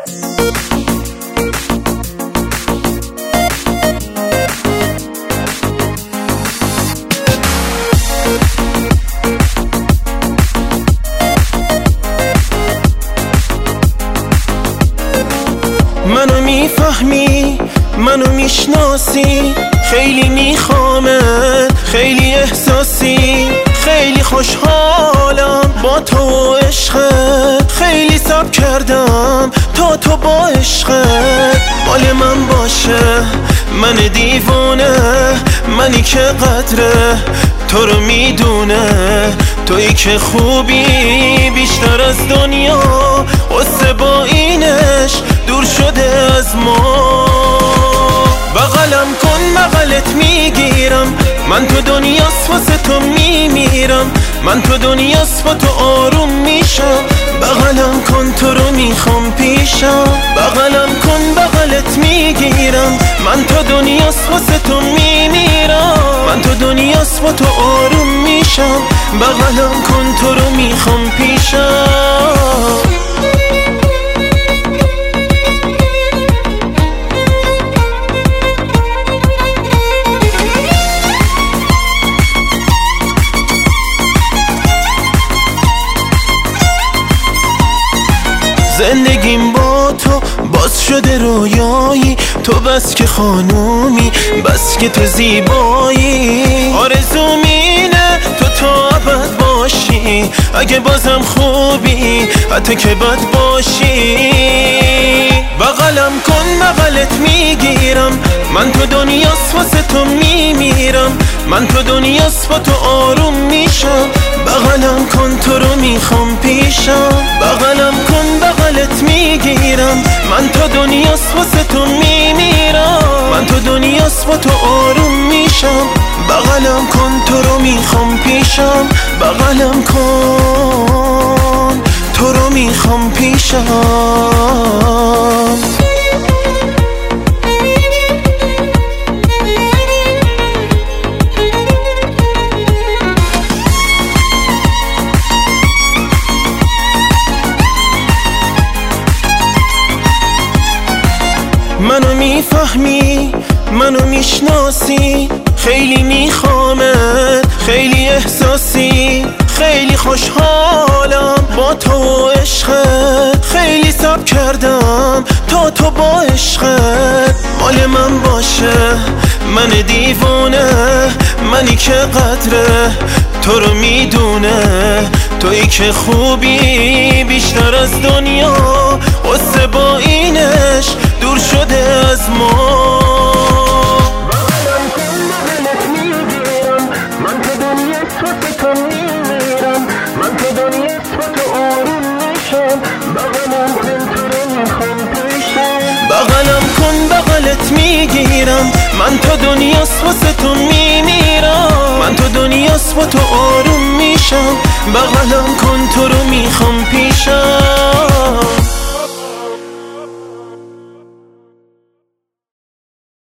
منو میفهمی، منو میشناسی، خیلی میخوامت، خیلی احساسی، خیلی خوشحالم با تو عشقت، خیلی صبر کردم تا تو با عشقت مال من باشه. من دیوانه، منی که قدره تو رو میدونه، تویی که خوبی بیشتر از دنیا، قصه با اینش دور شده از ما. بغلم کن بغلت میگیرم، من تو دنیاست واسه تو میمیرم، من تو دنیاست با تو آروم میشم. بغلم کن تو رو میخوام پیشم، بغلم کن بغلت میگیرم، من تو دنیاست واسه تو میمیرم، من تو دنیاست با تو آروم میشم. بغلم کن تو رو میخوام پیشم. زندگیم با تو باز شده رویایی، تو بس که خانومی، بس که تو زیبایی. آرزوم اینه تو ابد باشی، اگه بازم خوبی حتی که بد باشی. بغلم کن بغلت میگیرم، من تو دنیاست واسه تو میمیرم، من تو دنیاست با تو آروم میشم. بغلم کن تو رو میخوام پیشم، بغلم کن بغلت میگیرم، من تو دنیاست واسه تو میمیرم، من تو دنیاست با تو آروم میشم. بغلم کن تو رو میخوام پیشم، بغلم کن تو رو میخوام پیشم. منو میفهمی، منو میشناسی، خیلی میخوامت، خیلی احساسی، خیلی خوشحالم با تو عشقت، خیلی صبر کردم تا تو با عشقت مال من باشه. من دیوانه، منی که قدره تو رو میدونه، تویی که خوبی بیشتر از دنیا، قصه با اینش دور شده از ما. بغلم کن بغلت میگیرم، من تو دنیاست واسه تو میمیرم، من تو دنیاست با تو آروم میشم. بغلم کن تو رو میخوام پیشم، بغلم کن بغلت میگیرم، من تو دنیاست واسه تو میمیرم، من تو دنیاست با تو آروم میشم. بغلم کن تو رو میخوام پیشم.